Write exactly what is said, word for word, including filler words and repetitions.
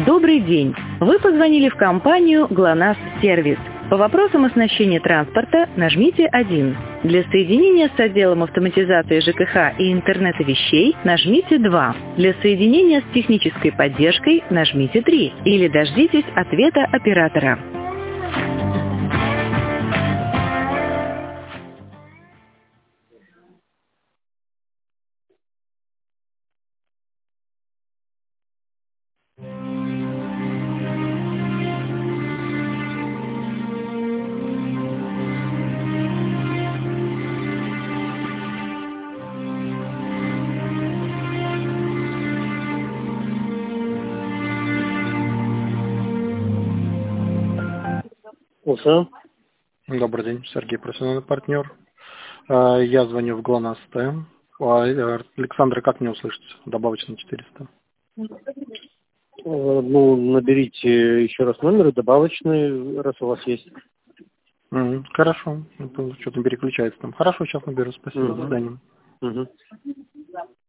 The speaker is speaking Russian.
Добрый день! Вы позвонили в компанию ГЛОНАСС Сервис. По вопросам оснащения транспорта нажмите один. Для соединения с отделом автоматизации ЖКХ и интернета вещей нажмите два. Для соединения с технической поддержкой нажмите три. Или дождитесь ответа оператора. Слушаю. Добрый день, Сергей, профессиональный партнер. Э, Я звоню в ГЛОНАСС Т. А, Александр, как мне услышать? Добавочно четыреста. Э, Ну, наберите еще раз номер добавочный, раз у вас есть. Мгм, Хорошо. Это что-то переключается там. Хорошо, сейчас наберу. Спасибо. До Мгм. свидания. Мгм.